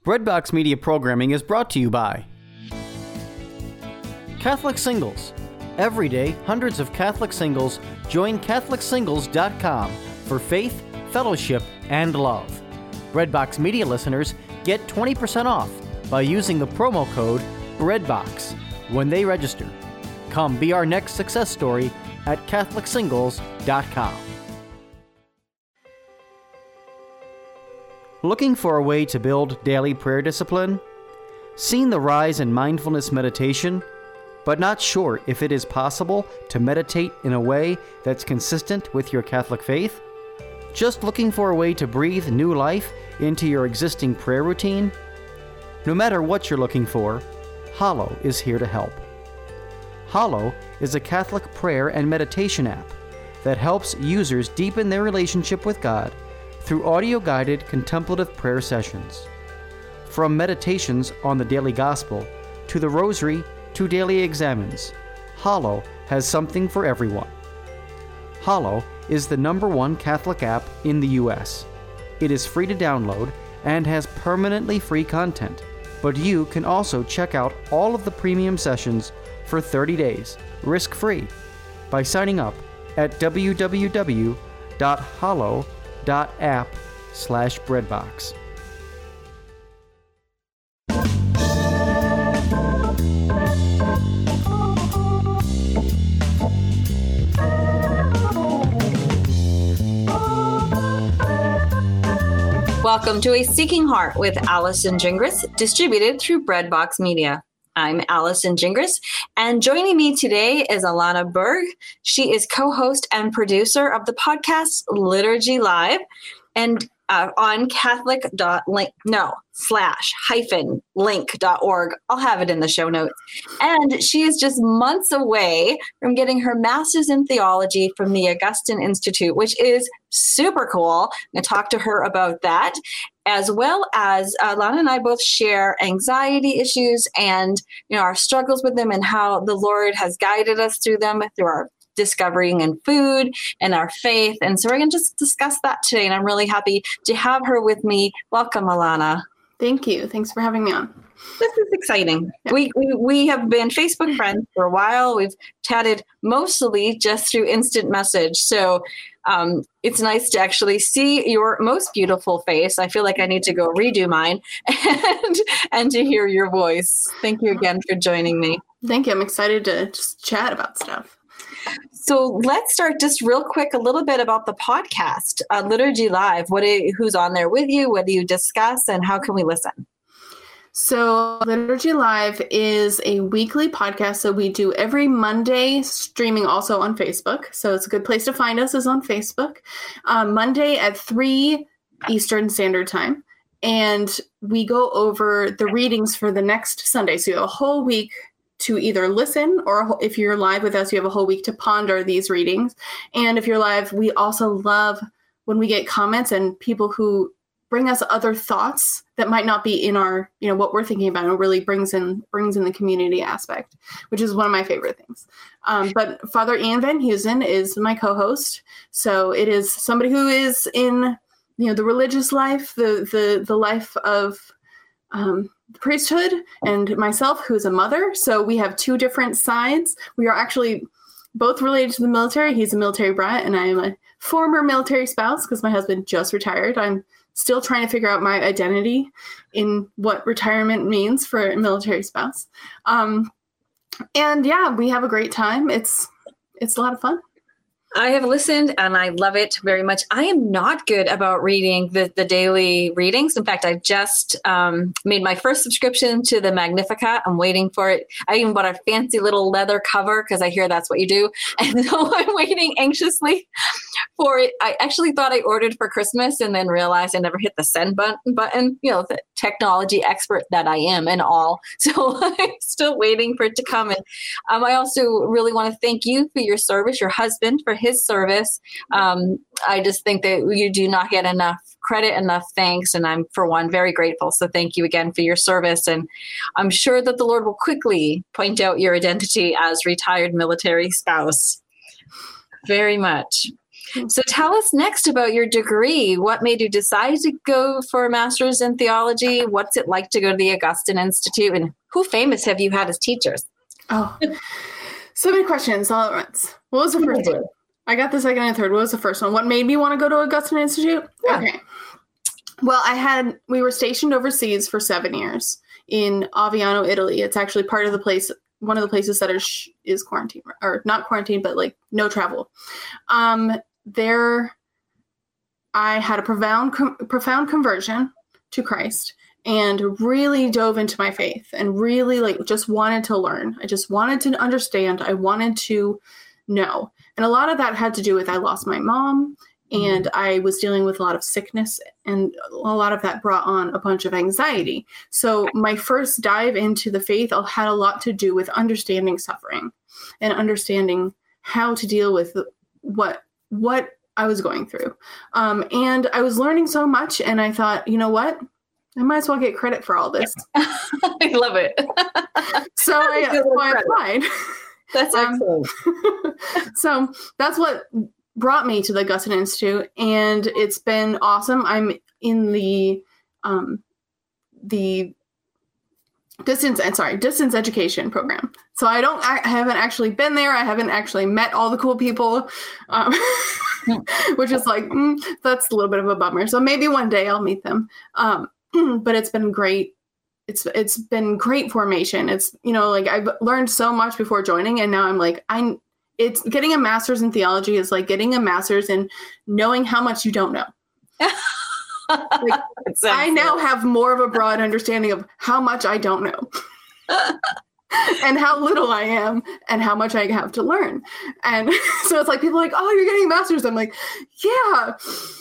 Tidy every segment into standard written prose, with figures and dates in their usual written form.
Breadbox Media programming is brought to you by Catholic Singles. Every day, hundreds of Catholic singles join CatholicSingles.com for faith, fellowship, and love. Breadbox Media listeners get 20% off by using the promo code BREADBOX when they register. Come be our next success story at CatholicSingles.com. Looking for a way to build daily prayer discipline? Seen the rise in mindfulness meditation, but not sure if it is possible to meditate in a way that's consistent with your Catholic faith? Just looking for a way to breathe new life into your existing prayer routine? No matter what you're looking for, Hallow is here to help. Hallow is a Catholic prayer and meditation app that helps users deepen their relationship with God through audio-guided contemplative prayer sessions. From meditations on the daily gospel to the rosary to daily examens, Hallow has something for everyone. Hallow is the #1 Catholic app in the U.S. It is free to download and has permanently free content, but you can also check out all of the premium sessions for 30 days, risk-free, by signing up at www.hallow.app/breadbox. Welcome to A Seeking Heart with Allison Gingras, distributed through Breadbox Media. I'm Allison Gingras, and joining me today is Alana Berg. She is co-host and producer of the podcast Liturgy Live, and on Catholic.link.org. I'll have it in the show notes. And she is just months away from getting her master's in theology from the Augustine Institute, which is super cool. I'm going to talk to her about that, as well as Lana and I both share anxiety issues and our struggles with them and how the Lord has guided us through them through our discovering in food and our faith. And so we're going to just discuss that today. And I'm really happy to have her with me. Welcome, Alana. Thank you. Thanks for having me on. This is exciting. Yeah. We have been Facebook friends for a while. We've chatted mostly just through instant message. So it's nice to actually see your most beautiful face. I feel like I need to go redo mine and to hear your voice. Thank you again for joining me. Thank you. I'm excited to just chat about stuff. So let's start just real quick, a little bit about the podcast, Liturgy Live. Who's on there with you? What do you discuss, and how can we listen? So Liturgy Live is a weekly podcast. So we do every Monday, streaming also on Facebook. So it's a good place to find us is on Facebook. Monday at 3 Eastern Standard Time. And we go over the readings for the next Sunday. So you have a whole week to either listen, or if you're live with us, you have a whole week to ponder these readings. And if you're live, we also love when we get comments and people who bring us other thoughts that might not be in our, what we're thinking about, and really brings in the community aspect, which is one of my favorite things. But Father Ian Van Heusen is my co-host. So it is somebody who is in, the religious life, the life of, priesthood, and myself, who's a mother. So we have two different sides. We are actually both related to the military. He's a military brat, and I am a former military spouse because my husband just retired. I'm still trying to figure out my identity in what retirement means for a military spouse. And yeah, we have a great time. It's a lot of fun. I have listened and I love it very much. I am not good about reading the daily readings. In fact, I've just made my first subscription to the Magnificat. I'm waiting for it. I even bought a fancy little leather cover because I hear that's what you do. And so I'm waiting anxiously for it. I actually thought I ordered for Christmas and then realized I never hit the send button, the technology expert that I am and all. So I'm still waiting for it to come. And I also really want to thank you for your service, your husband for his service. I just think that you do not get enough credit, enough thanks, and I'm, for one, very grateful. So thank you again for your service, and I'm sure that the Lord will quickly point out your identity as retired military spouse. Very much. So tell us next about your degree. What made you decide to go for a master's in theology? What's it like to go to the Augustine Institute? And who famous have you had as teachers? Oh, so many questions all at once. What was the first one? I got the second and third. What was the first one? What made me want to go to Augustine Institute? Yeah. Okay. Well, we were stationed overseas for 7 years in Aviano, Italy. It's actually part of the place, one of the places that is quarantined, or not quarantined, but like no travel. There, I had a profound conversion to Christ and really dove into my faith and really like just wanted to learn. I just wanted to understand. I wanted to know. And a lot of that had to do with I lost my mom and I was dealing with a lot of sickness, and a lot of that brought on a bunch of anxiety. So my first dive into the faith had a lot to do with understanding suffering and understanding how to deal with what I was going through. And I was learning so much, and I thought, you know what? I might as well get credit for all this. I love it. So I applied. That's excellent. So that's what brought me to the Augustine Institute, and it's been awesome. I'm in the distance education program. So I haven't actually been there. I haven't actually met all the cool people, which is like, that's a little bit of a bummer. So maybe one day I'll meet them. But it's been great. It's been great formation. It's, like I've learned so much before joining, and now I'm like, it's getting a master's in theology is like getting a master's in knowing how much you don't know. I now have more of a broad understanding of how much I don't know and how little I am and how much I have to learn. And so it's like people are like, oh, you're getting a master's. I'm like, yeah.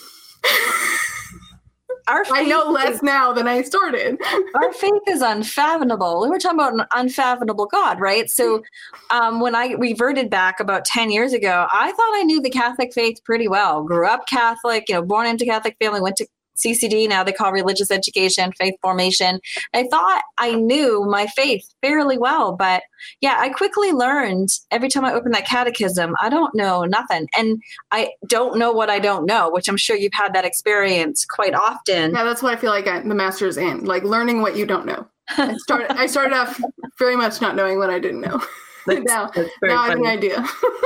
I know less now than I started. Our faith is unfathomable. We were talking about an unfathomable God, right? So when I reverted back about 10 years ago, I thought I knew the Catholic faith pretty well. Grew up Catholic, born into Catholic family, went to CCD, now they call religious education, faith formation. I thought I knew my faith fairly well, but yeah, I quickly learned every time I open that catechism, I don't know nothing. And I don't know what I don't know, which I'm sure you've had that experience quite often. Yeah, that's what I feel like the master's in, like learning what you don't know. I started off very much not knowing what I didn't know. Now I have an idea.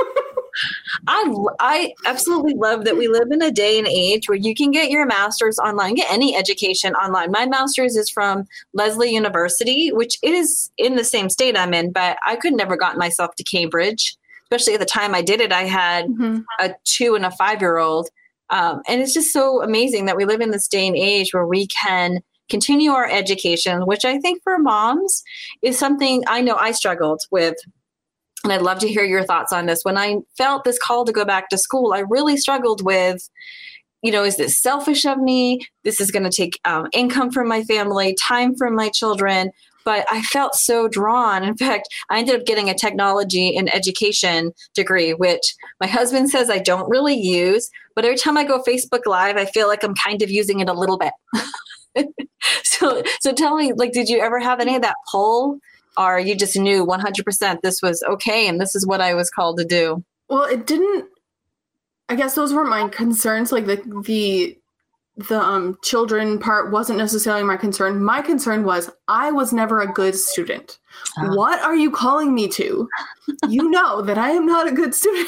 I absolutely love that we live in a day and age where you can get your master's online, get any education online. My master's is from Lesley University, which is in the same state I'm in, but I could never gotten myself to Cambridge, especially at the time I did it. I had a 2 and a 5-year-old. And it's just so amazing that we live in this day and age where we can continue our education, which I think for moms is something I know I struggled with. And I'd love to hear your thoughts on this. When I felt this call to go back to school, I really struggled with, is this selfish of me? This is going to take income from my family, time from my children. But I felt so drawn. In fact, I ended up getting a technology and education degree, which my husband says I don't really use. But every time I go Facebook Live, I feel like I'm kind of using it a little bit. So tell me, did you ever have any of that pull? Or you just knew 100% this was okay and this is what I was called to do? Well, it didn't. I guess those were my concerns. Like the children part wasn't necessarily my concern. My concern was I was never a good student. What are you calling me to? You know that I am not a good student.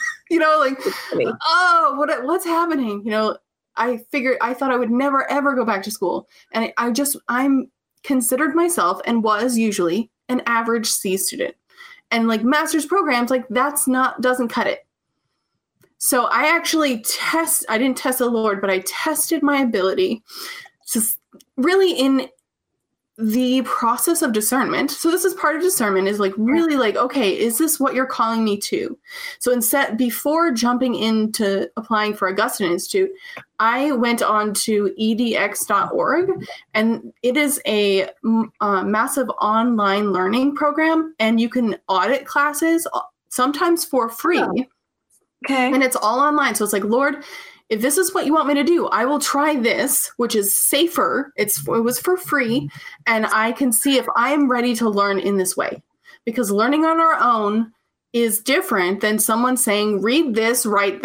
What's happening? I thought I would never ever go back to school, and I'm considered myself and was usually an average C student, and master's programs doesn't cut it. So I actually I didn't test the Lord, but I tested my ability to really in the process of discernment. So this is part of discernment is really okay, is this what you're calling me to? So before jumping into applying for Augustine Institute, I went on to edx.org, and it is a massive online learning program, and you can audit classes sometimes for free. Oh. Okay. And it's all online. So it's Lord, if this is what you want me to do, I will try this, which is safer. It was for free. And I can see if I am ready to learn in this way, because learning on our own is different than someone saying, read this, write that.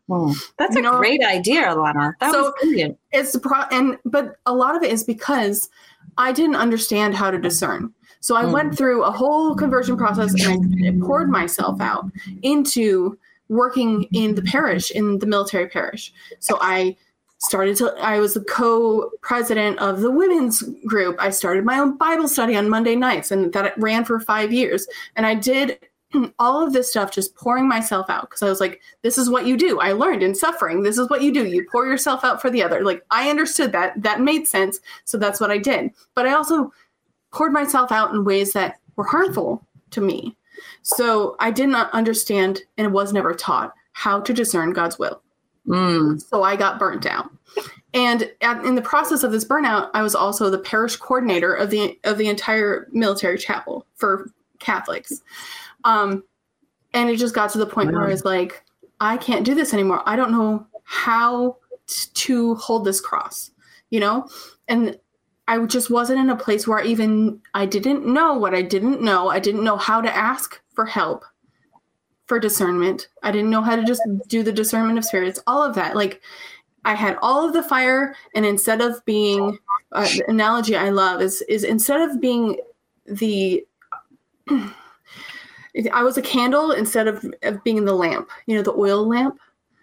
That's a great idea, Alana. That was brilliant. But a lot of it is because I didn't understand how to discern. So I went through a whole conversion process, and I poured myself out into working in the parish, in the military parish. So I was the co-president of the women's group. I started my own Bible study on Monday nights, and that ran for 5 years. And I did all of this stuff, just pouring myself out, because I was like, this is what you do. I learned in suffering. This is what you do. You pour yourself out for the other. Like, I understood that. That made sense. So that's what I did. But I also poured myself out in ways that were harmful to me. So I did not understand, and was never taught, how to discern God's will. So I got burnt out. And in the process of this burnout, I was also the parish coordinator of the entire military chapel for Catholics. And it just got to the point where I was like, I can't do this anymore. I don't know how to hold this cross, and I just wasn't in a place where I didn't know what I didn't know. I didn't know how to ask for help, for discernment. I didn't know how to just do the discernment of spirits, all of that. Like, I had all of the fire, and instead of being, the analogy I love is instead of being I was a candle instead of being the lamp, the oil lamp.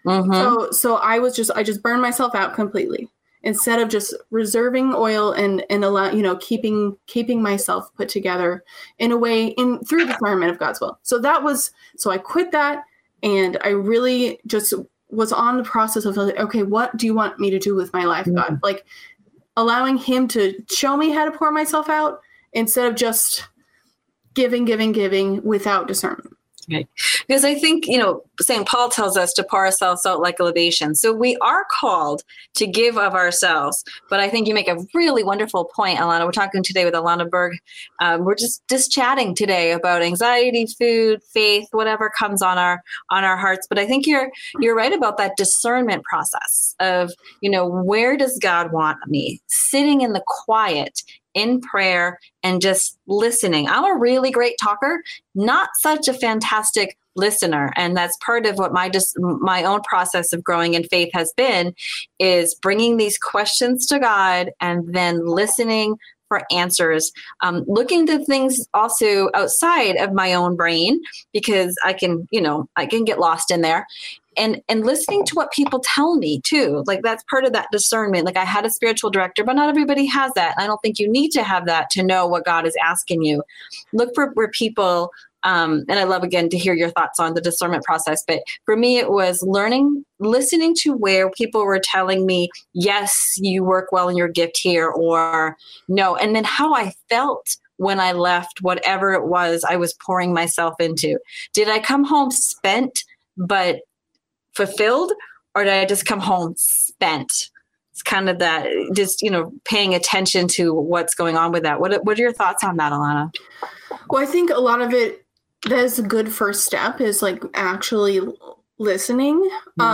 So I just burned myself out completely, instead of just reserving oil and allow, keeping myself put together in a way through the discernment of God's will. So I quit that, and I really just was on the process of like, okay, what do you want me to do with my life, God? Like, allowing him to show me how to pour myself out instead of just giving without discernment. Right. Because I think, St. Paul tells us to pour ourselves out like a libation. So we are called to give of ourselves. But I think you make a really wonderful point, Alana. We're talking today with Alana Berg. We're just chatting today about anxiety, food, faith, whatever comes on our hearts. But I think you're right about that discernment process of, where does God want me? Sitting in the quiet, in prayer, and just listening. I'm a really great talker, not such a fantastic listener. And that's part of what my own process of growing in faith has been, is bringing these questions to God and then listening for answers, looking to things also outside of my own brain, because I can get lost in there. And listening to what people tell me too, like that's part of that discernment. Like, I had a spiritual director, but not everybody has that. And I don't think you need to have that to know what God is asking you. Look for where people, and I love again to hear your thoughts on the discernment process. But for me, it was listening to where people were telling me, yes, you work well in your gift here, or no. And then how I felt when I left whatever it was I was pouring myself into. Did I come home spent, but fulfilled, or did I just come home spent? It's kind of that, just, paying attention to what's going on with that. What are your thoughts on that, Alana? Well, I think a lot of it, that is a good first step, is like actually listening.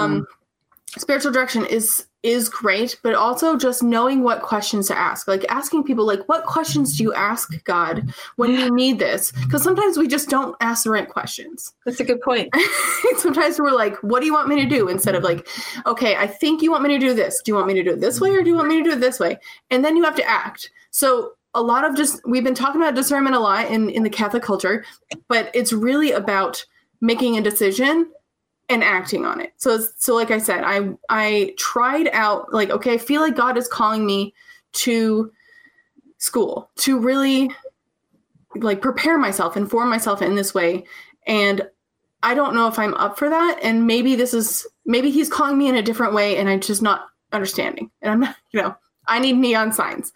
Spiritual direction is great, but also just knowing what questions to ask, like asking people, like, what questions do you ask God when you need this? Because sometimes we just don't ask the right questions. That's a good point. Sometimes we're like, what do you want me to do? Instead of like, okay, I think you want me to do this. Do you want me to do it this way, or do you want me to do it this way? And then you have to act. So a lot of we've been talking about discernment a lot in the Catholic culture, but it's really about making a decision and acting on it. So like I said, I tried out, like, okay, I feel like God is calling me to school to really like prepare myself, inform myself in this way. And I don't know if I'm up for that. And maybe he's calling me in a different way, and I'm just not understanding. And I'm not, I need neon signs.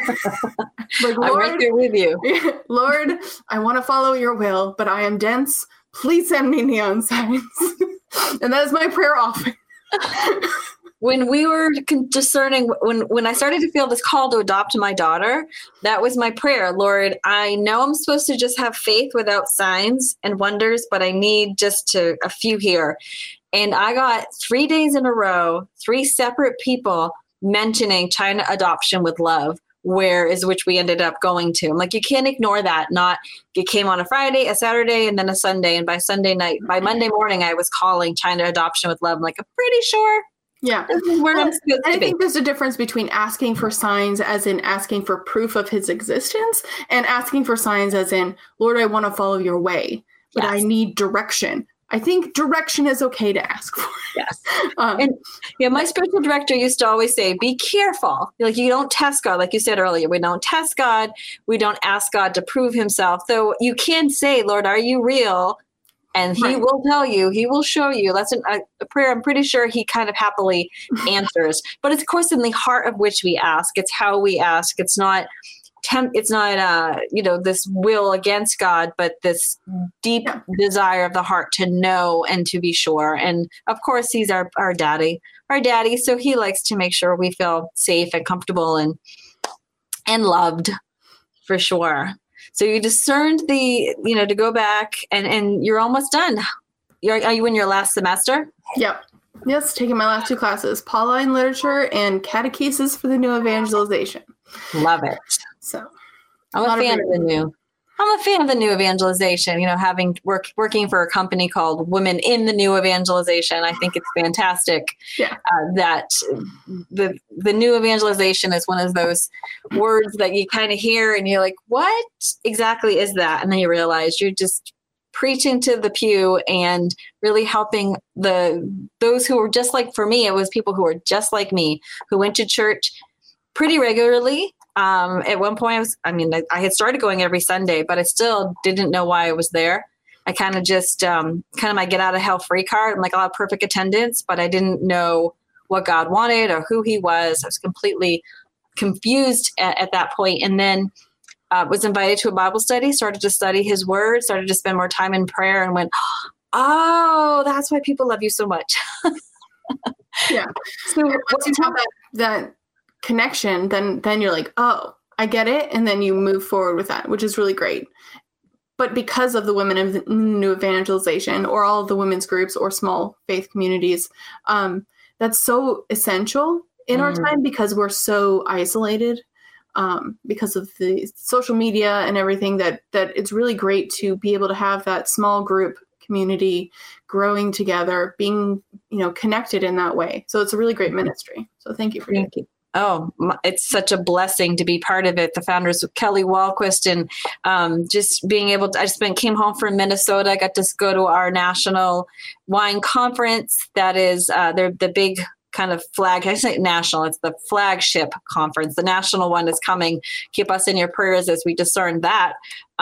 Like, Lord, I'm right there with you. Lord, I want to follow your will, but I am dense. Please send me neon signs. And that is my prayer often. When we were discerning, when I started to feel this call to adopt my daughter, that was my prayer. Lord, I know I'm supposed to just have faith without signs and wonders, but I need just a few here. And I got 3 days in a row, 3 separate people mentioning China adoption with love which we ended up going to. I'm like, you can't ignore that. You came on a Friday, a Saturday, and then a Sunday. And by Monday morning, I was calling China Adoption with Love. I'm like, I'm pretty sure. Yeah. This is where I'm supposed to be. I think there's a difference between asking for signs as in asking for proof of his existence and asking for signs as in, Lord, I want to follow your way, but I need direction. I think direction is okay to ask for. Yes. My spiritual director used to always say, be careful. Like, you don't test God. Like you said earlier, we don't test God. We don't ask God to prove himself. Though you can say, Lord, are you real? And he will tell you, he will show you. That's a prayer I'm pretty sure he kind of happily answers. But it's, of course, in the heart of which we ask. It's how we ask. It's not this will against God, but this deep desire of the heart to know and to be sure. And of course, he's our daddy, so he likes to make sure we feel safe and comfortable and loved, for sure. So you discerned to go back and you're almost done. Are you in your last semester? Yep. Yes, taking my last 2 classes, Pauline Literature and Catechesis for the New Evangelization. Love it. So I'm a fan of the new evangelization, having working for a company called Women in the New Evangelization. I think it's fantastic that the new evangelization is one of those words that you kind of hear and you're like, what exactly is that? And then you realize you're just preaching to the pew and really helping those who were just like, for me, it was people who were just like me, who went to church pretty regularly. At one point I had started going every Sunday, but I still didn't know why I was there. I kind of just, my get out of hell free card. I'm like, I'll have perfect attendance, but I didn't know what God wanted or who he was. I was completely confused at that point. And then was invited to a Bible study, started to study his word, started to spend more time in prayer and went, oh, that's why people love you so much. Yeah. So once you have that connection, then you're like, oh, I get it. And then you move forward with that, which is really great. But because of the Women of the New Evangelization or all of the women's groups or small faith communities, that's so essential in our time because we're so isolated because of the social media and everything that it's really great to be able to have that small group community growing together, being, connected in that way. So it's a really great ministry. So thank you for Thank you. Oh, it's such a blessing to be part of it. The founders of Kelly Walquist and just being able to, came home from Minnesota. I got to go to our national wine conference. That is, they're the big kind of flag. I say national, it's the flagship conference. The national one is coming. Keep us in your prayers as we discern that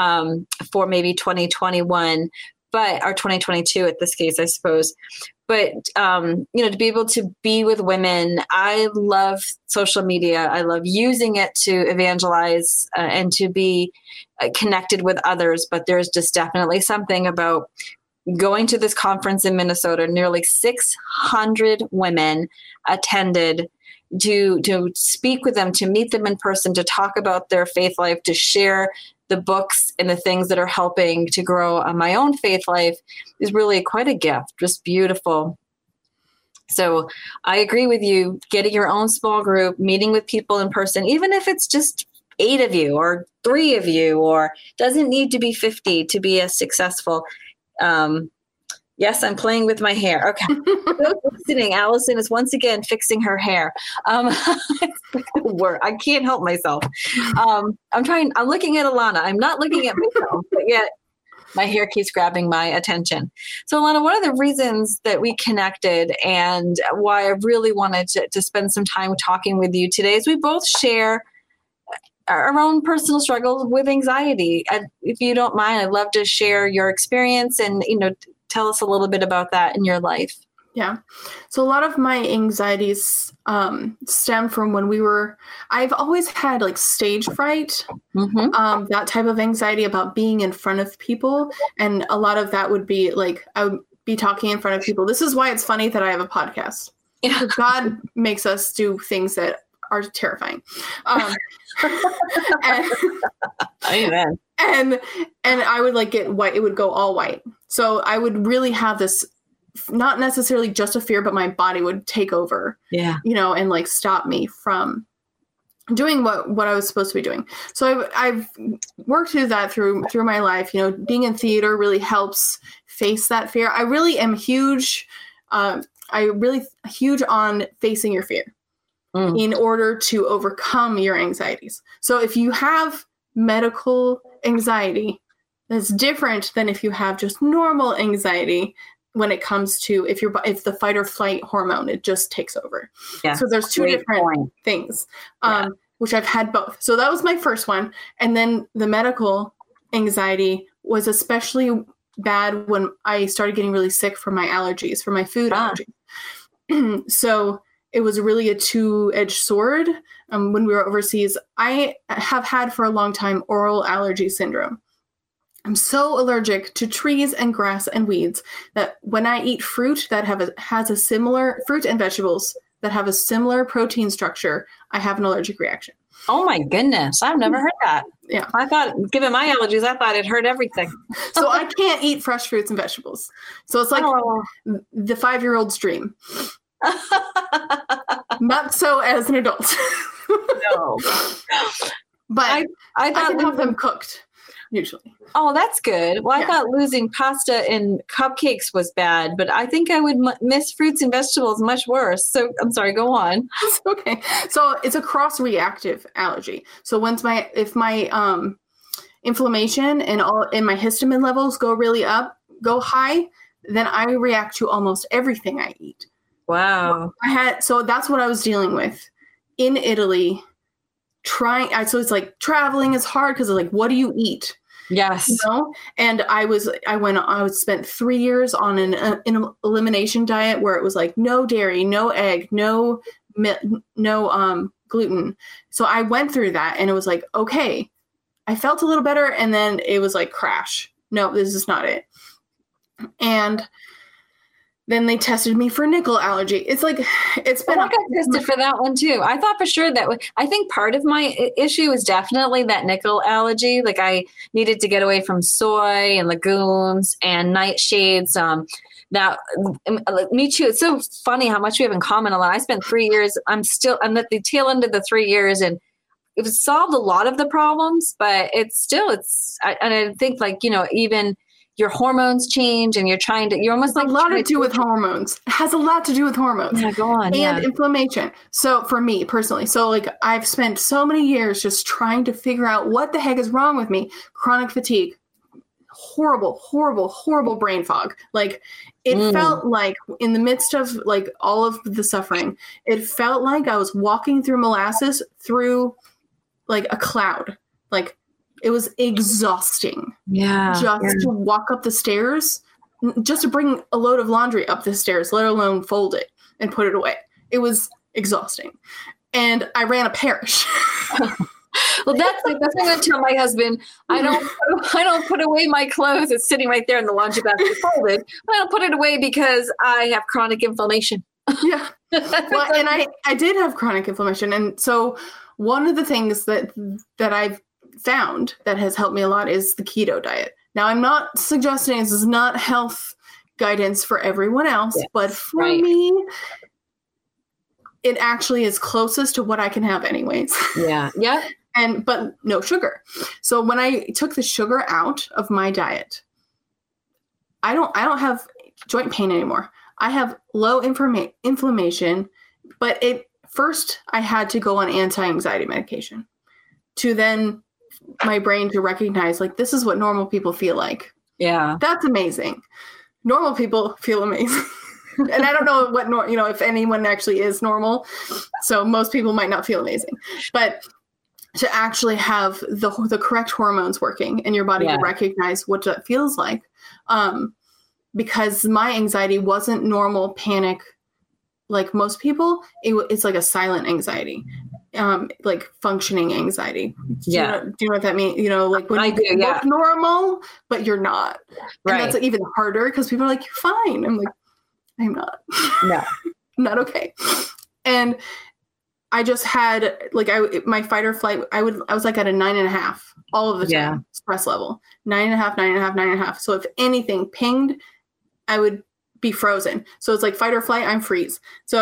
for maybe 2021, or 2022 at this case, I suppose. But, to be able to be with women, I love social media. I love using it to evangelize and to be connected with others. But there's just definitely something about going to this conference in Minnesota. Nearly 600 women attended to speak with them, to meet them in person, to talk about their faith life, to share the books and the things that are helping to grow my own faith life is really quite a gift, just beautiful. So I agree with you, getting your own small group, meeting with people in person, even if it's just 8 of you or 3 of you, or doesn't need to be 50 to be as successful. Yes, I'm playing with my hair. Okay. Those listening, Allison is once again fixing her hair. I can't help myself. I'm looking at Alana. I'm not looking at myself, but yet my hair keeps grabbing my attention. So Alana, one of the reasons that we connected and why I really wanted to spend some time talking with you today is we both share our own personal struggles with anxiety. And if you don't mind, I'd love to share your experience and, tell us a little bit about that in your life. Yeah. So a lot of my anxieties stem from I've always had like stage fright, that type of anxiety about being in front of people. And a lot of that would be like, I would be talking in front of people. This is why it's funny that I have a podcast. Yeah. God makes us do things that are terrifying. Amen. And I would like get white. It would go all white. So I would really have this, not necessarily just a fear, but my body would take over, and like stop me from doing what I was supposed to be doing. So I've worked through that through my life. You know, being in theater really helps face that fear. I really am huge. Huge on facing your fear in order to overcome your anxieties. So if you have medical anxiety, that's different than if you have just normal anxiety when it comes to if the fight or flight hormone, it just takes over. Yeah. So there's two different things, which I've had both. So that was my first one. And then the medical anxiety was especially bad when I started getting really sick from my allergies, from my food allergies. So it was really a two-edged sword. When we were overseas, I have had for a long time oral allergy syndrome. I'm so allergic to trees and grass and weeds that when I eat fruit that has a similar fruit and vegetables that have a similar protein structure, I have an allergic reaction. Oh my goodness. I've never heard that. Yeah. I thought, given my allergies, I thought it hurt everything. So I can't eat fresh fruits and vegetables. So it's like the 5-year-old's dream. Not so as an adult. No. But I can have them cooked. Usually. Oh, that's good. Well, I thought losing pasta and cupcakes was bad, but I think I would miss fruits and vegetables much worse. So I'm sorry, go on. It's okay. So it's a cross-reactive allergy. So if my inflammation and my histamine levels go high, then I react to almost everything I eat. Wow. So that's what I was dealing with in Italy. So it's like traveling is hard because it's like, what do you eat? Yes. You know? And I spent 3 years on an elimination diet where it was like no dairy, no egg, no gluten. So I went through that and it was like, okay, I felt a little better. And then it was like crash. No, this is not it. And then they tested me for nickel allergy. It's like, it's been... I got tested for that one too. I thought for sure I think part of my issue is definitely that nickel allergy. Like I needed to get away from soy and legumes and nightshades. Me too. It's so funny how much we have in common a lot. I spent 3 years. I'm at the tail end of the 3 years and it solved a lot of the problems, but I think like, you know, even your hormones change and you're almost like... A lot to do with hormones. It has a lot to do with hormones. Yeah, go on. And inflammation. So for me personally, like I've spent so many years just trying to figure out what the heck is wrong with me. Chronic fatigue, horrible, horrible, horrible brain fog. Like it felt like in the midst of like all of the suffering, it felt like I was walking through molasses through like a cloud. Like it was exhausting. Yeah. To walk up the stairs, just to bring a load of laundry up the stairs, let alone fold it and put it away. It was exhausting. And I ran a parish. Well, that's what I'm going to tell my husband. I don't put away my clothes. It's sitting right there in the laundry basket folded. But I don't put it away because I have chronic inflammation. Yeah. Well, and I did have chronic inflammation. And so one of the things that I've found that has helped me a lot is the keto diet. Now, I'm not suggesting this is not health guidance for everyone else, but for me, it actually is closest to what I can have anyways. Yeah. Yeah. But no sugar. So when I took the sugar out of my diet, I don't have joint pain anymore. I have low inflammation, but first I had to go on anti-anxiety medication to then my brain to recognize like this is what normal people feel like. Yeah. That's amazing. Normal people feel amazing. And I don't know what if anyone actually is normal. So most people might not feel amazing. But to actually have the correct hormones working in your body to recognize what that feels like. Because my anxiety wasn't normal panic like most people. It's like a silent anxiety. Like functioning anxiety. Do you know what that means? You know, like when you look normal, but you're not. Right. And that's even harder because people are like, you're fine. I'm like, I'm not. No. Not okay. And I just had like my fight or flight. I was like at a 9.5 all of the time. Stress level 9.5, 9.5, 9.5. So if anything pinged, I would be frozen. So it's like fight or flight. I'm freeze. So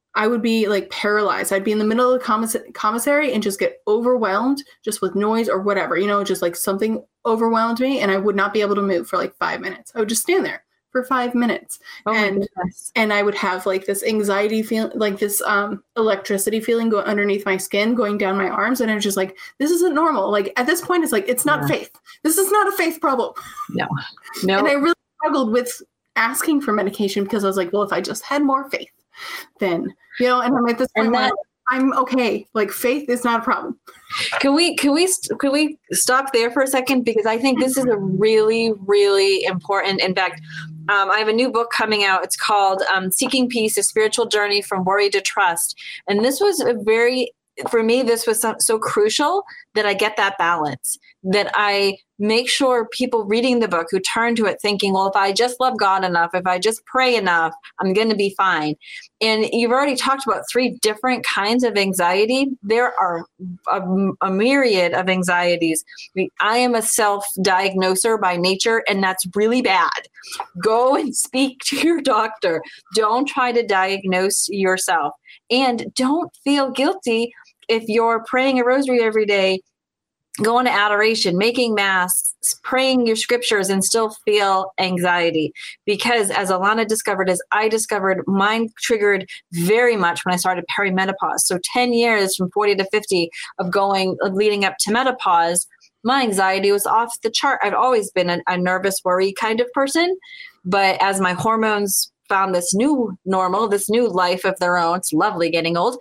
I would be like paralyzed. I'd be in the middle of the commissary and just get overwhelmed just with noise or whatever, just like something overwhelmed me, and I would not be able to move for like 5 minutes. I would just stand there for 5 minutes. And I would have like this anxiety feeling, like this electricity feeling go underneath my skin, going down my arms. And I'm just like, this isn't normal. Like at this point, it's like, it's not faith. This is not a faith problem. No. And I really struggled with asking for medication because I was like, well, if I just had more faith, then, and I'm at this point where I'm okay. Like faith is not a problem. Can we stop there for a second? Because I think this is a really, really important. In fact, I have a new book coming out. It's called Seeking Peace: A Spiritual Journey from Worry to Trust. And this was for me, this was so crucial that I get that balance, that I make sure people reading the book who turn to it thinking, well, if I just love God enough, if I just pray enough, I'm going to be fine. And you've already talked about 3 different kinds of anxiety. There are a myriad of anxieties. I am a self-diagnoser by nature, and that's really bad. Go and speak to your doctor. Don't try to diagnose yourself. And don't feel guilty if you're praying a rosary every day, going to adoration, making mass, praying your scriptures, and still feel anxiety. Because as Alana discovered, as I discovered, mine triggered very much when I started perimenopause. So 10 years from 40 to 50 of leading up to menopause, my anxiety was off the chart. I've always been a nervous, worry kind of person. But as my hormones found this new normal, this new life of their own, it's lovely getting old,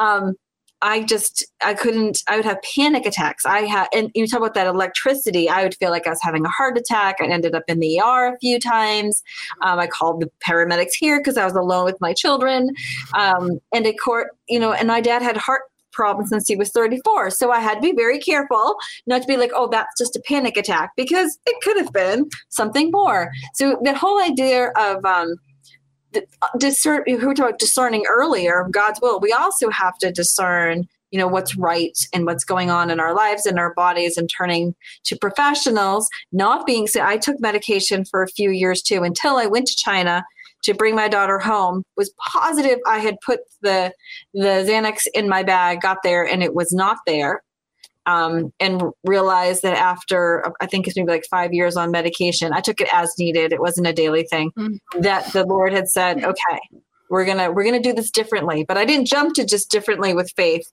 I would have panic attacks. And you talk about that electricity, I would feel like I was having a heart attack. I ended up in the ER a few times. I called the paramedics here because I was alone with my children. And my dad had heart problems since he was 34. So I had to be very careful not to be like, oh, that's just a panic attack, because it could have been something more. So that whole idea of, we were talking about discerning earlier of God's will. We also have to discern, what's right and what's going on in our lives and our bodies, and turning to professionals, not being sick. I took medication for a few years too, until I went to China to bring my daughter home, was positive I had put the Xanax in my bag, got there, and it was not there. And realized that after, I think it's maybe like 5 years on medication, I took it as needed. It wasn't a daily thing. That the Lord had said, okay, we're going to do this differently. But I didn't jump to just differently with faith.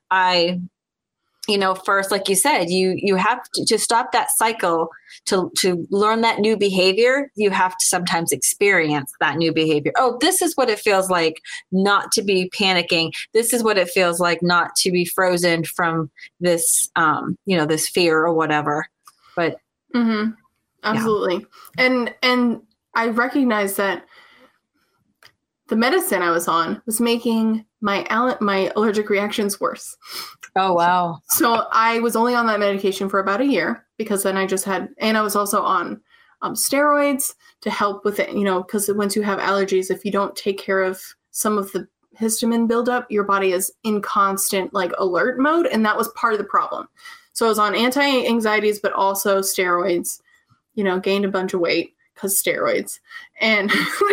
First, like you said, you have to stop that cycle, to learn that new behavior. You have to sometimes experience that new behavior. Oh, this is what it feels like not to be panicking. This is what it feels like not to be frozen from this, this fear or whatever. But absolutely. Yeah. And I recognize that the medicine I was on was making my allergic reactions worse. Oh, wow. So I was only on that medication for about a year, because then I was also on steroids to help with it, because once you have allergies, if you don't take care of some of the histamine buildup, your body is in constant alert mode. And that was part of the problem. So I was on anti-anxieties, but also steroids, gained a bunch of weight because steroids. And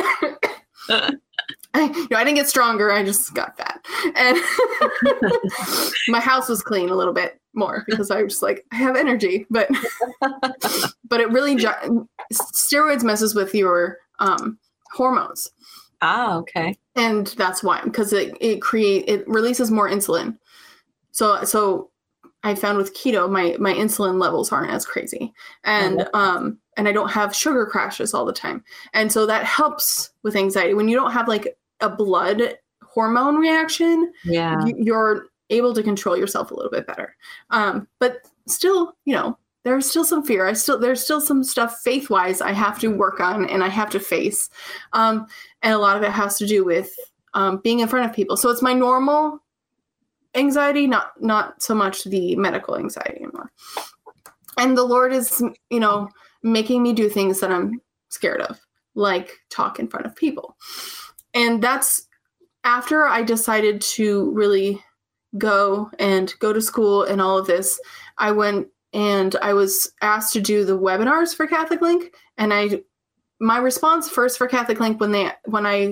I didn't get stronger. I just got fat. And my house was clean a little bit more because I was like, I have energy. But it really, steroids messes with your hormones. Ah, okay. And that's why, because it releases more insulin. So I found with keto, my insulin levels aren't as crazy. And I don't have sugar crashes all the time. And so that helps with anxiety. When you don't have a blood hormone reaction, you're able to control yourself a little bit better. But still, there's still some fear. There's still some stuff faith-wise I have to work on and I have to face. And a lot of it has to do with being in front of people. So it's my normal anxiety, not so much the medical anxiety anymore. And the Lord is, making me do things that I'm scared of, like talk in front of people. And that's after I decided to really go to school and all of this. I went and I was asked to do the webinars for Catholic Link. And my response first for Catholic Link when I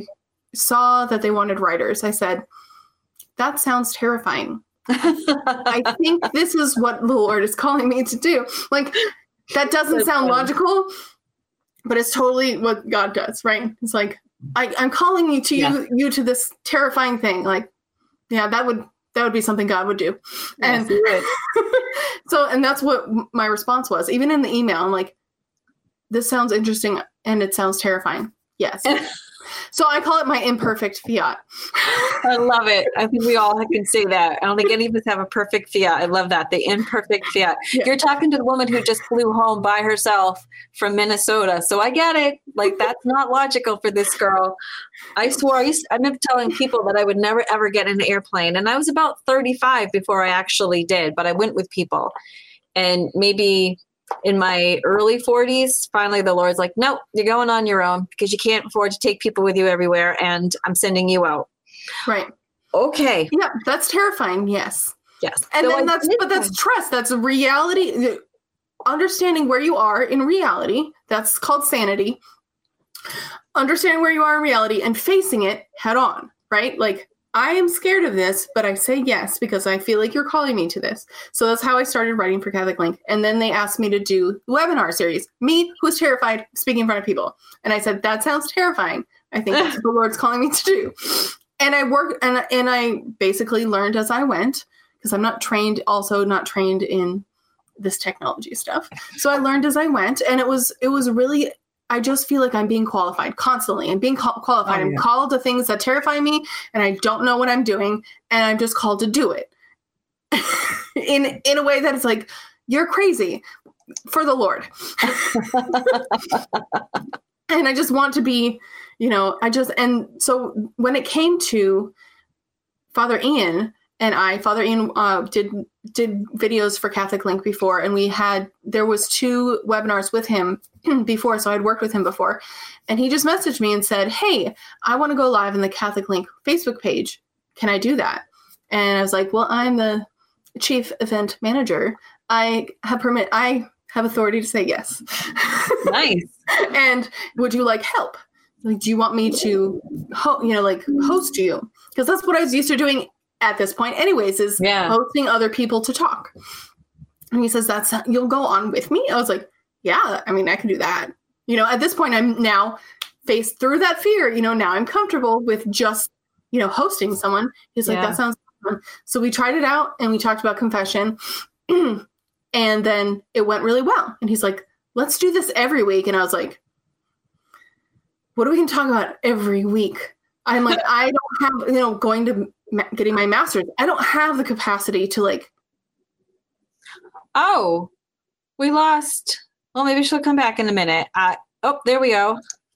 saw that they wanted writers, I said, that sounds terrifying. I think this is what the Lord is calling me to do. Like, that doesn't sound logical, but it's totally what God does, right? It's like, I'm calling you to you to this terrifying thing. Like, yeah, that would be something God would do. And so, and that's what my response was. Even in the email, I'm like, this sounds interesting and it sounds terrifying. Yes. So I call it my imperfect fiat. I love it. I think we all can say that. I don't think any of us have a perfect fiat. I love that. The imperfect fiat. Yeah. You're talking to the woman who just flew home by herself from Minnesota. So I get it. Like, that's not logical for this girl. I swore I remember telling people that I would never, ever get in an airplane. And I was about 35 before I actually did, but I went with people. And maybe in my early 40s, finally the Lord's like, nope, you're going on your own because you can't afford to take people with you everywhere. And I'm sending you out. Right. Okay. Yeah, that's terrifying. Yes. Yes. And so then that's trust. That's reality. Understanding where you are in reality. That's called sanity. Understanding where you are in reality and facing it head on, right? Like, I am scared of this, but I say yes because I feel like you're calling me to this. So that's how I started writing for Catholic Link. And then they asked me to do the webinar series. Me, who's terrified, speaking in front of people. And I said, that sounds terrifying. I think that's what the Lord's calling me to do. And I worked and I basically learned as I went because I'm not trained in this technology stuff. So I learned as I went, and it was really, I just feel like I'm being qualified constantly. I'm being qualified. I'm called to things that terrify me, and I don't know what I'm doing, and I'm just called to do it in a way that it's like, you're crazy for the Lord. And I just want to be, and so when it came to Father Ian and Father Ian did videos for Catholic Link before, and there was 2 webinars with him before, so I'd worked with him before, and he just messaged me and said, hey, I want to go live in the Catholic Link Facebook page. Can I do that? And I was like, well, I'm the chief event manager. I have authority to say yes. Nice. And would you like help? Like, do you want me to, host you? Because that's what I was used to doing at this point anyways, is hosting other people to talk. And he says, you'll go on with me? I was like, yeah, I mean, I can do that. At this point, I'm now faced through that fear. Now I'm comfortable with just, hosting someone. He's like, that sounds fun. So we tried it out and we talked about confession. And then it went really well. And he's like, let's do this every week. And I was like, what are we going to talk about every week? I'm like, I don't have, going to getting my master's. I don't have the capacity to Oh, we lost. Well, maybe she'll come back in a minute. There we go.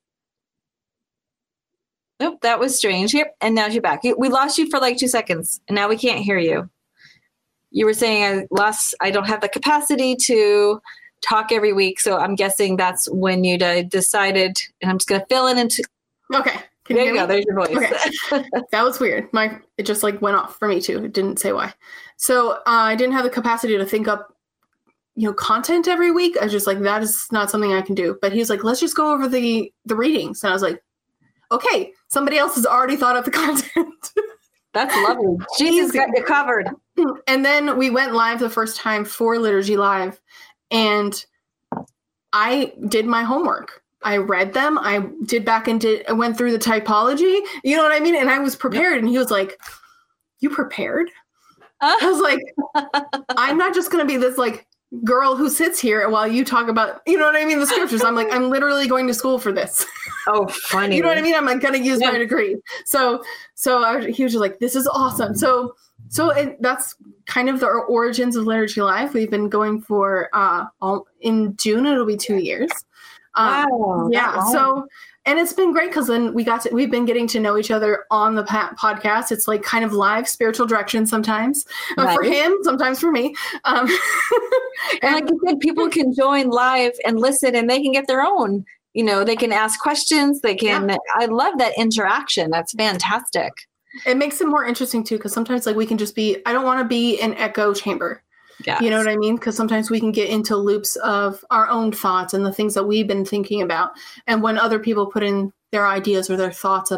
Nope, that was strange. Yep, and now she's back. We lost you for like 2 seconds, and now we can't hear you. You were saying I don't have the capacity to talk every week, so I'm guessing that's when you decided, and I'm just going to fill in into... Okay. There you go. There's your voice. Okay. That was weird. It just went off for me too. It didn't say why. So I didn't have the capacity to think up, content every week. I was just like, that is not something I can do. But he's like, let's just go over the readings. And I was like, okay, somebody else has already thought of the content. That's lovely. Jesus got you covered. And then we went live the first time for Liturgy Live, and I did my homework. I read them. I went through the typology. You know what I mean? And I was prepared. And he was like, you prepared? I was like, I'm not just going to be this girl who sits here while you talk about, you know what I mean? The scriptures. I'm like, I'm literally going to school for this. Oh, funny. You know what I mean? I'm going to use my degree. So he was just like, this is awesome. So that's kind of the origins of Liturgy Live. We've been going for, in June, it'll be 2 years. Wow. Yeah. So, and it's been great because then we've been getting to know each other on the podcast. It's like kind of live spiritual direction sometimes for him, sometimes for me. And like you said, people can join live and listen, and they can get their own, they can ask questions. They can, I love that interaction. That's fantastic. It makes it more interesting too. Cause sometimes we can just I don't want to be an echo chamber. Yes. You know what I mean? Because sometimes we can get into loops of our own thoughts and the things that we've been thinking about. And when other people put in their ideas or their thoughts about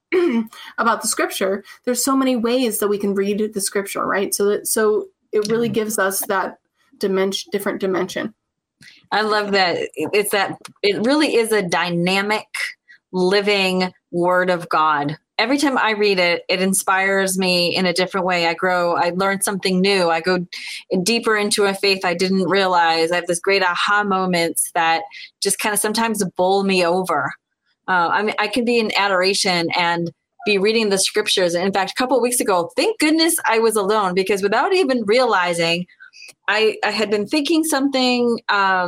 about the scripture, there's so many ways that we can read the scripture, right? So it really gives us that different dimension. I love that. It really is a dynamic, living word of God. Every time I read it, it inspires me in a different way. I grow, I learn something new. I go deeper into a faith I didn't realize. I have this great aha moments that just kind of sometimes bowl me over. I can be in adoration and be reading the scriptures. And in fact, a couple of weeks ago, thank goodness I was alone, because without even realizing, I had been thinking something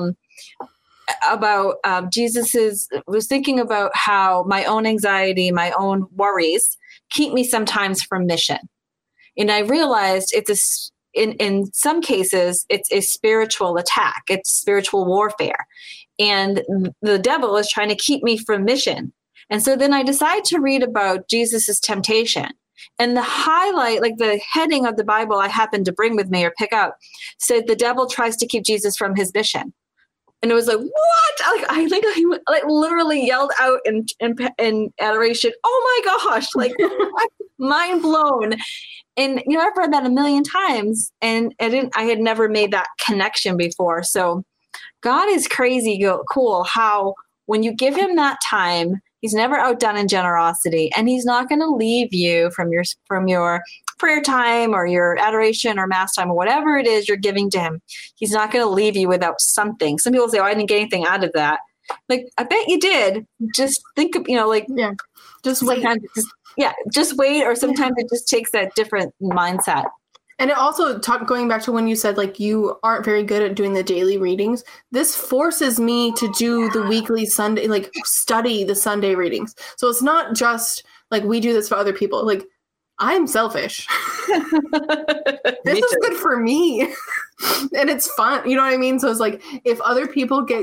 about was thinking about how my own anxiety, my own worries keep me sometimes from mission. And I realized in some cases, it's a spiritual attack. It's spiritual warfare. And the devil is trying to keep me from mission. And so then I decide to read about Jesus's temptation. And the highlight, like the heading of the Bible I happened to bring with me or pick up, said the devil tries to keep Jesus from his mission. And it was like, what? I literally yelled out in adoration. Oh my gosh! Like mind blown. And I've read that a million times, and I had never made that connection before. So God is crazy cool. How when you give him that time, he's never outdone in generosity, and he's not going to leave you from your prayer time or your adoration or mass time or whatever it is you're giving to him. He's not going to leave you without something. Some people say, "Oh, I didn't get anything out of that." Like, I bet you did. Just think of, just wait. Just wait. Or sometimes it just takes that different mindset. And it also going back to when you said like you aren't very good at doing the daily readings. This forces me to do the weekly Sunday, like study the Sunday readings. So it's not just like we do this for other people. Like, I'm selfish. This is good for me. And it's fun. You know what I mean? So it's like, if other people get,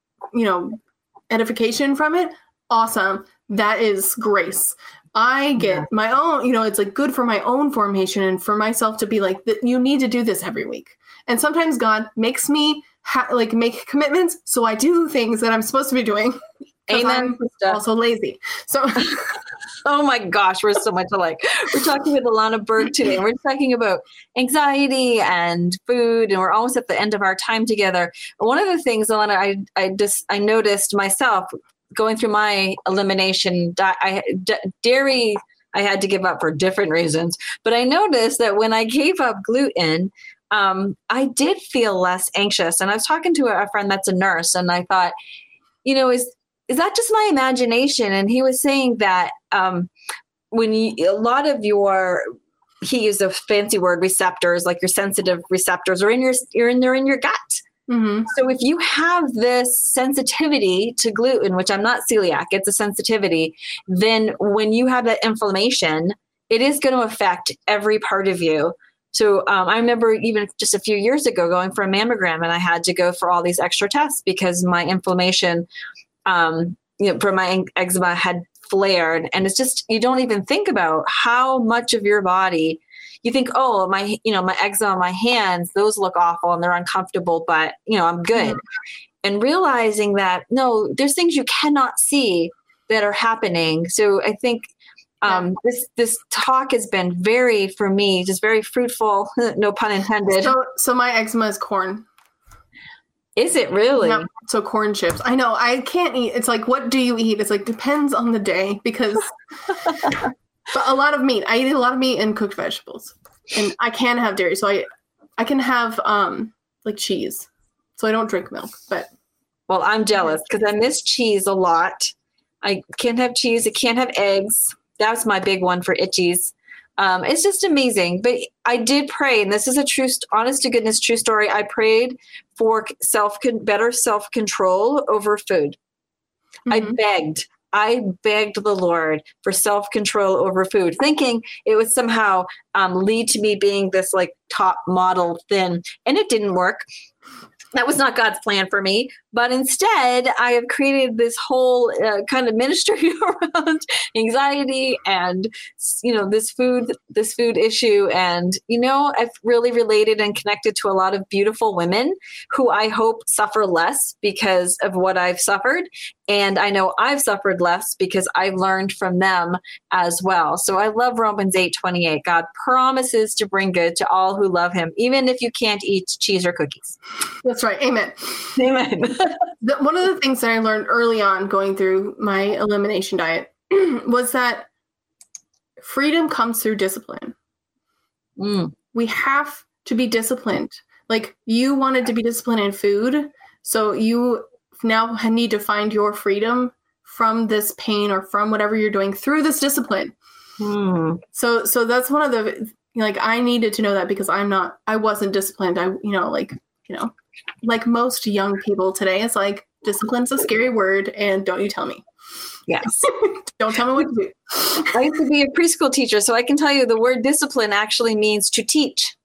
edification from it, awesome. That is grace. I get my own, it's like good for my own formation and for myself to be like, you need to do this every week. And sometimes God makes me make commitments. So I do things that I'm supposed to be doing. Amen. I'm also lazy. So, oh my gosh, we're so much alike. We're talking with Alana Berg today. We're talking about anxiety and food, and we're almost at the end of our time together. One of the things, Alana, I noticed myself going through my elimination dairy, I had to give up for different reasons. But I noticed that when I gave up gluten, I did feel less anxious. And I was talking to a friend that's a nurse, and I thought, is that just my imagination? And he was saying that when a lot of he used a fancy word, receptors, like your sensitive receptors, are in your gut. Mm-hmm. So if you have this sensitivity to gluten, which I'm not celiac, it's a sensitivity, then when you have that inflammation, it is going to affect every part of you. So I remember even just a few years ago going for a mammogram, and I had to go for all these extra tests because my inflammation for my eczema had flared. And it's just, you don't even think about how much of your body you think, oh, my eczema on my hands, those look awful and they're uncomfortable, but I'm good. Mm-hmm. And realizing that, no, there's things you cannot see that are happening. So I think this talk has been for me, just very fruitful, no pun intended. So my eczema is corn. Is it really? Yep. So corn chips. I know I can't eat. It's like, what do you eat? It's like, depends on the day because, but a lot of meat. I eat a lot of meat and cooked vegetables, and I can have dairy. So I can have like cheese. So I don't drink milk, but. Well, I'm jealous because I miss cheese a lot. I can't have cheese. I can't have eggs. That's my big one for itchies. It's just amazing. But I did pray, and this is a honest to goodness, true story. I prayed for better self-control over food. Mm-hmm. I begged the Lord for self-control over food, thinking it would somehow lead to me being this like top model thin, and it didn't work. that was not God's plan for me. But instead, I have created this whole kind of ministry around anxiety and, this food issue. And, I've really related and connected to a lot of beautiful women who I hope suffer less because of what I've suffered. And I know I've suffered less because I've learned from them as well. So I love Romans 8:28. God promises to bring good to all who love him, even if you can't eat cheese or cookies. That's right. Amen. Amen. One of the things that I learned early on going through my elimination diet was that freedom comes through discipline. We have to be disciplined. Like, you wanted to be disciplined in food, so you now need to find your freedom from this pain or from whatever you're doing through this discipline. So that's one of the, I needed to know that because I wasn't disciplined. Like most young people today, it's like, discipline's a scary word, and don't you tell me. Yes. Don't tell me what to do. I used to be a preschool teacher, so I can tell you the word discipline actually means to teach.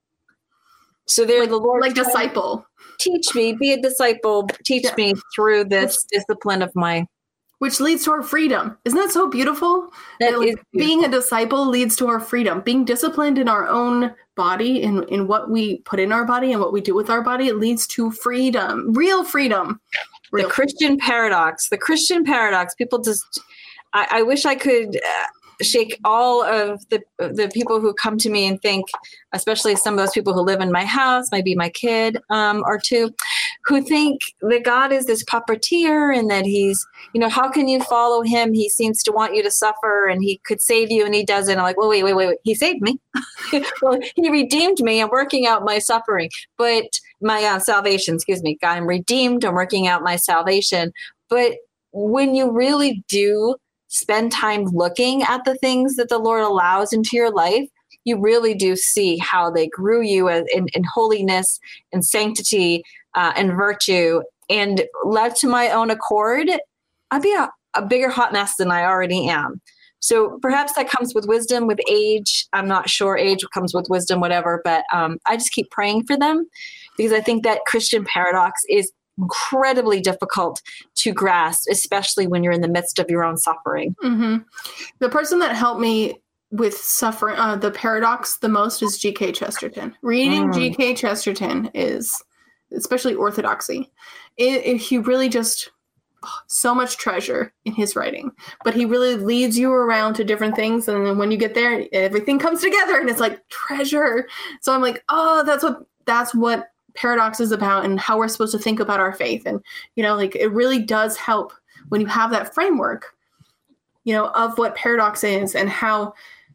So the Lord, like disciple. Teach me, be a disciple, teach me through this discipline of my. Which leads to our freedom. Isn't that so beautiful? Being a disciple leads to our freedom. Being disciplined in our own body, in what we put in our body and what we do with our body, it leads to freedom, real freedom. The Christian paradox. People just, I wish I could shake all of the people who come to me and think, especially some of those people who live in my house, maybe my kid or two, who think that God is this puppeteer and that he's, how can you follow him? He seems to want you to suffer and he could save you and he doesn't. I'm like, well, wait. He saved me. Well, he redeemed me. I'm working out my suffering, but my salvation, God, I'm redeemed. I'm working out my salvation. But when you really do spend time looking at the things that the Lord allows into your life, you really do see how they grew you in holiness and sanctity and virtue. And left to my own accord, I'd be a bigger hot mess than I already am. So perhaps that comes with wisdom, with age. I'm not sure age comes with wisdom, whatever, but I just keep praying for them because I think that Christian paradox is incredibly difficult to grasp, especially when you're in the midst of your own suffering. Mm-hmm. The person that helped me with suffering, the paradox the most is G.K. Chesterton. Reading G.K. Chesterton is, especially orthodoxy, he really just, so much treasure in his writing, but he really leads you around to different things. And then when you get there, everything comes together and it's like treasure. So I'm like, oh, that's what paradox is about and how we're supposed to think about our faith. And, it really does help when you have that framework, of what paradox is and how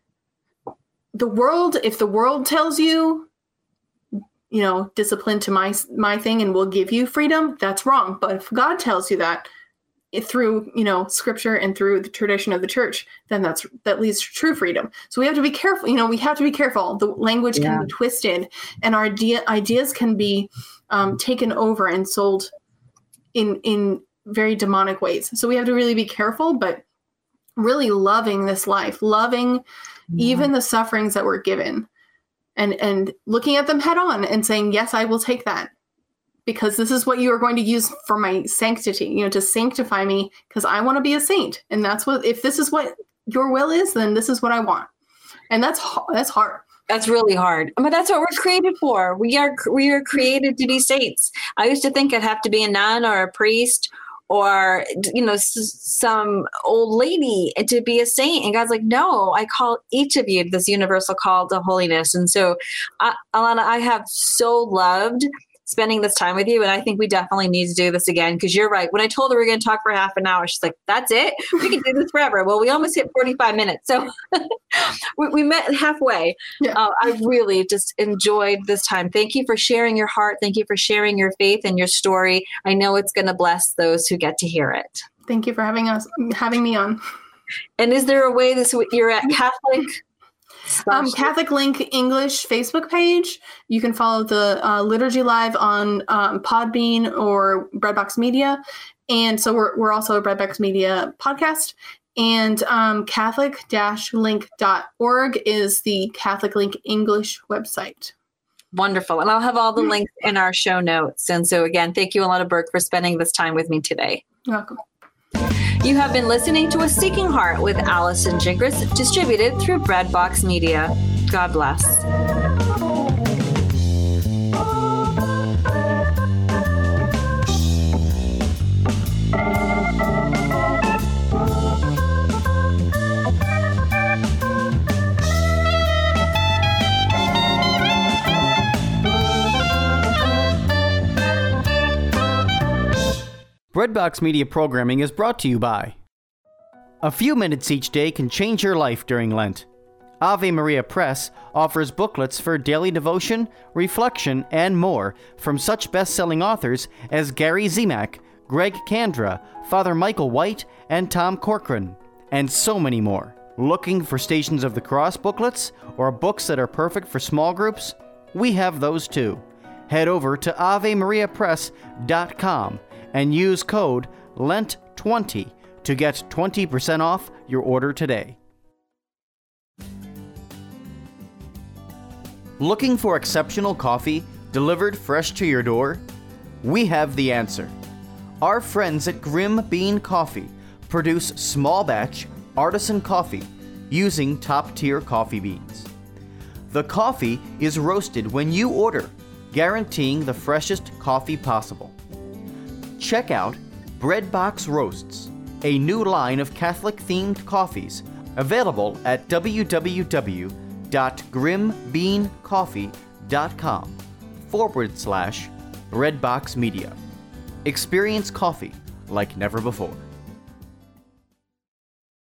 if the world tells you, discipline to my thing and will give you freedom, that's wrong. But if God tells you that through, scripture and through the tradition of the church, then that leads to true freedom. So we have to be careful. We have to be careful. The language can be twisted and our ideas can be taken over and sold in very demonic ways. So we have to really be careful, but really loving this life, loving even the sufferings that we're given and looking at them head on and saying, yes, I will take that. Because this is what you are going to use for my sanctity, to sanctify me, because I want to be a saint. And if this is what your will is, then this is what I want. And that's hard. That's really hard. But that's what we're created for. We are created to be saints. I used to think I'd have to be a nun or a priest or, some old lady to be a saint. And God's like, no, I call each of you this universal call to holiness. And so, Alana, I have so loved spending this time with you. And I think we definitely need to do this again, because you're right. When I told her we were going to talk for half an hour, she's like, that's it? We can do this forever. Well, we almost hit 45 minutes. So we met halfway. Yeah. I really just enjoyed this time. Thank you for sharing your heart. Thank you for sharing your faith and your story. I know it's going to bless those who get to hear it. Thank you for having me on. And is there a way you're at Catholic? Catholic Link English Facebook page. You can follow the Liturgy Live on Podbean or Breadbox Media. And so we're also a Breadbox Media podcast. And Catholic-link.org is the Catholic Link English website. Wonderful. And I'll have all the links in our show notes. And so again, thank you, Alana Burke, for spending this time with me today. You're welcome. You have been listening to A Seeking Heart with Allison Gingras, distributed through Breadbox Media. God bless. Breadbox Media programming is brought to you by. A few minutes each day can change your life during Lent. Ave Maria Press offers booklets for daily devotion, reflection, and more from such best-selling authors as Gary Zimak, Greg Kandra, Father Michael White, and Tom Corcoran, and so many more. Looking for Stations of the Cross booklets or books that are perfect for small groups? We have those too. Head over to AveMariaPress.com and use code LENT20 to get 20% off your order today. Looking for exceptional coffee delivered fresh to your door? We have the answer. Our friends at Grim Bean Coffee produce small batch artisan coffee using top-tier coffee beans. The coffee is roasted when you order, guaranteeing the freshest coffee possible. Check out Breadbox Roasts, a new line of Catholic-themed coffees available at www.grimbeancoffee.com/Breadbox Media. Experience coffee like never before.